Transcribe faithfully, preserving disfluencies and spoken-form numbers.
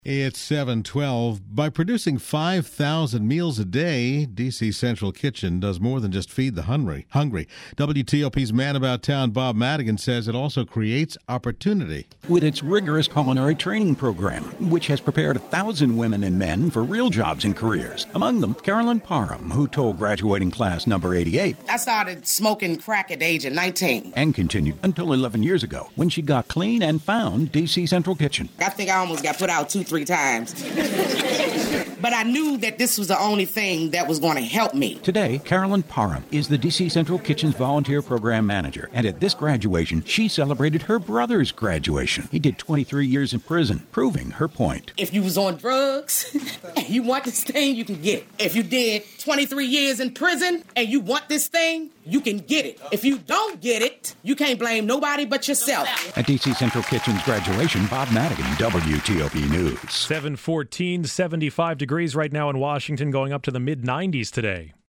It's seven twelve. By producing five thousand meals a day, D C Central Kitchen does more than just feed the hungry. Hungry. W T O P's Man About Town, Bob Madigan, says it also creates opportunity. With its rigorous culinary training program, which has prepared a thousand women and men for real jobs and careers. Among them, Carolyn Parham, who told graduating class number eighty-eight, I started smoking crack at the age of nineteen. And continued until eleven years ago, when she got clean and found D C Central Kitchen. I think I almost got put out two, three times. But I knew that this was the only thing that was going to help me. Today, Carolyn Parham is the D C Central Kitchen's volunteer program manager. And at this graduation, she celebrated her brother's graduation. He did twenty-three years in prison, proving her point. If you was on drugs and you want this thing, you can get it. If you did twenty-three years in prison and you want this thing, you can get it. If you don't get it, you can't blame nobody but yourself. At D C Central Kitchen's graduation, Bob Madigan, W T O P News. seven fourteen, seventy-five degrees right now in Washington, going up to the mid nineties today.